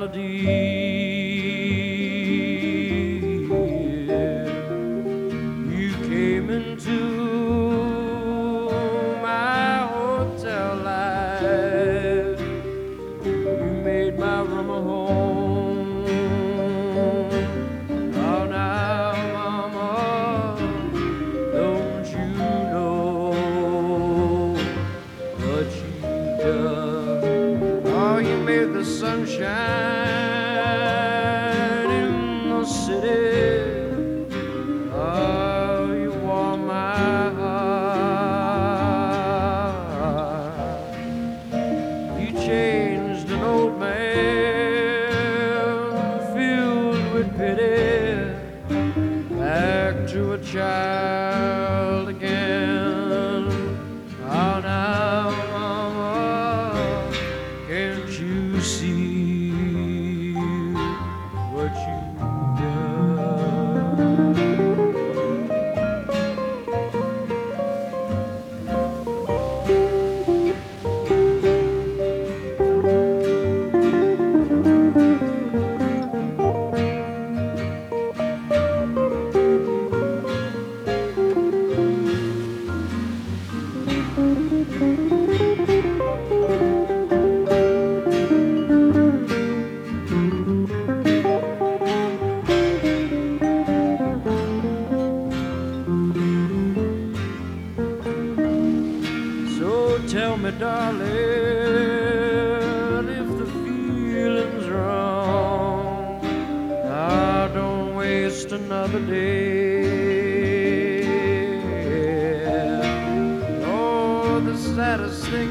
melody. You came into my hotel life. You made my room a home. Oh, now, mama, don't you know what you've done? Oh, you made the sunshine in the city. Oh, you warm my heart. You changed an old man filled with pity back to a child again. Oh, now, mama, can't you see what you've done? So tell me, darling, if the feeling's wrong, I don't waste another day. Oh, the saddest thing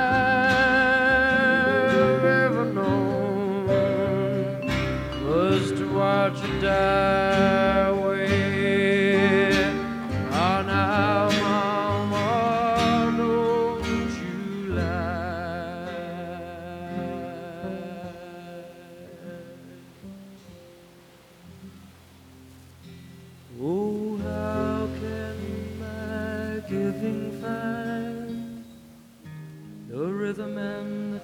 I've ever known was to watch you die away. Oh, now, mama, don't you lie. Oh, how can my giving find the rhythm and the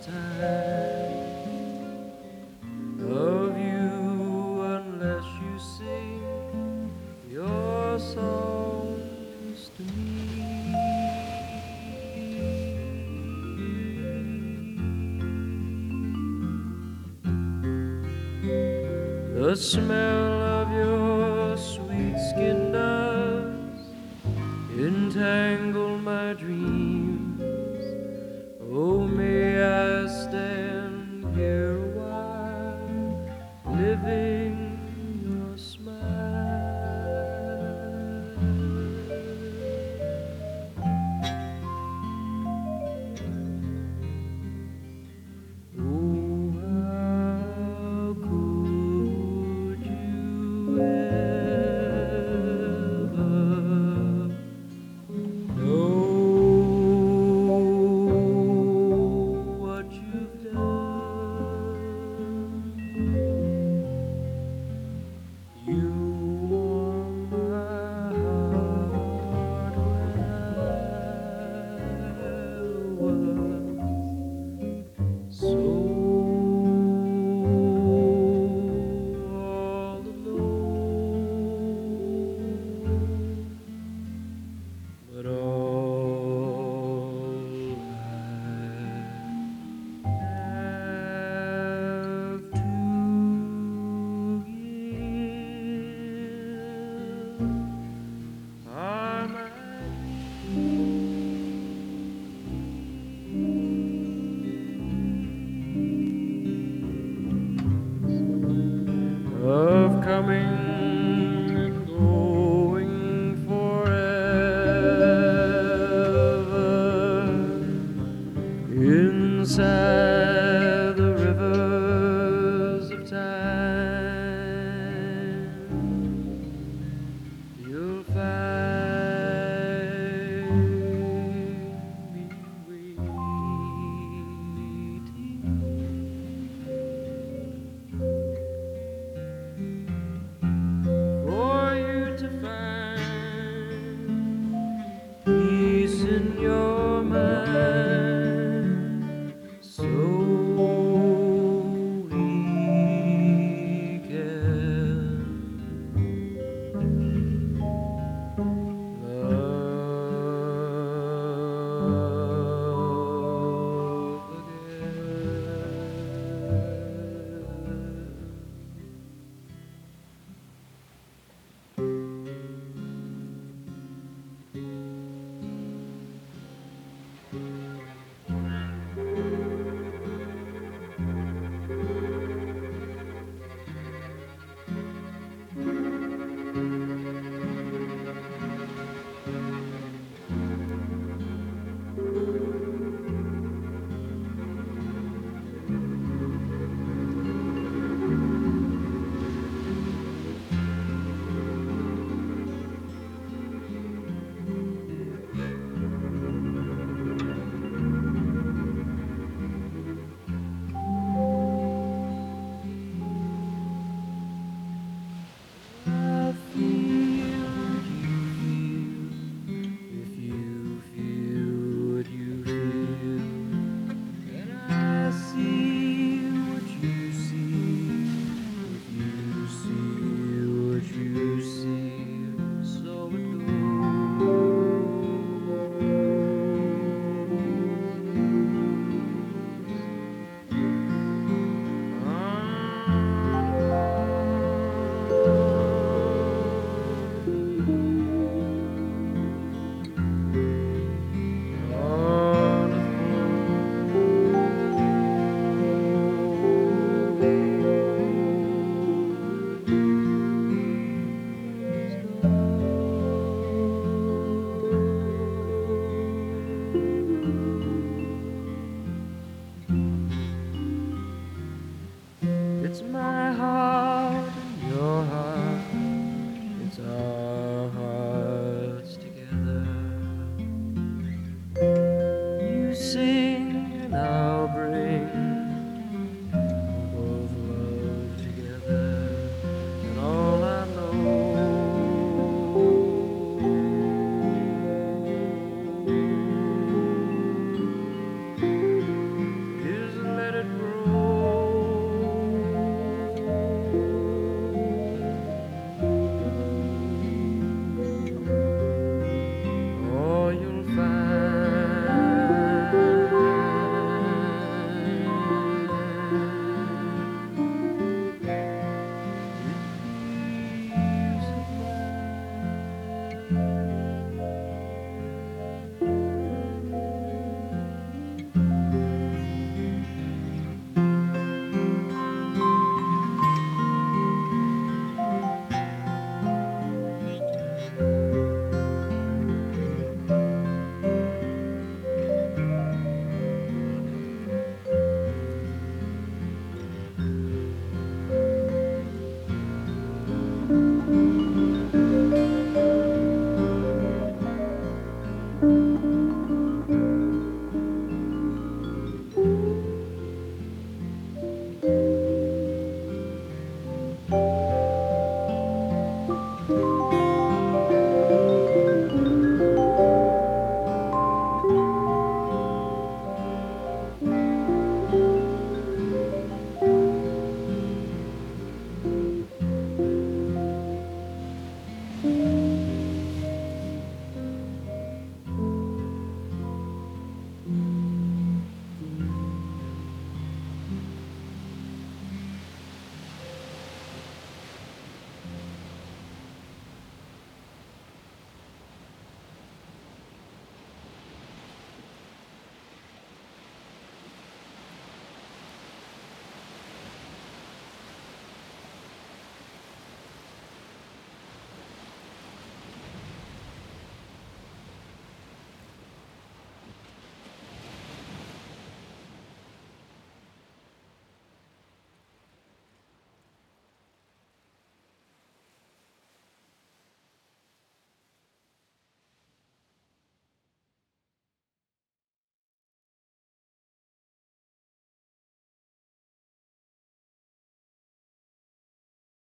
time of you unless you sing your songs to me? The smell of your sweet skin does entangle my dreams. Oh, may I stand here a while, living your smile. Oh, how could you ever know what you've done? You warm my heart when I was so all alone. But all I have to give are my dreams of coming and going forever inside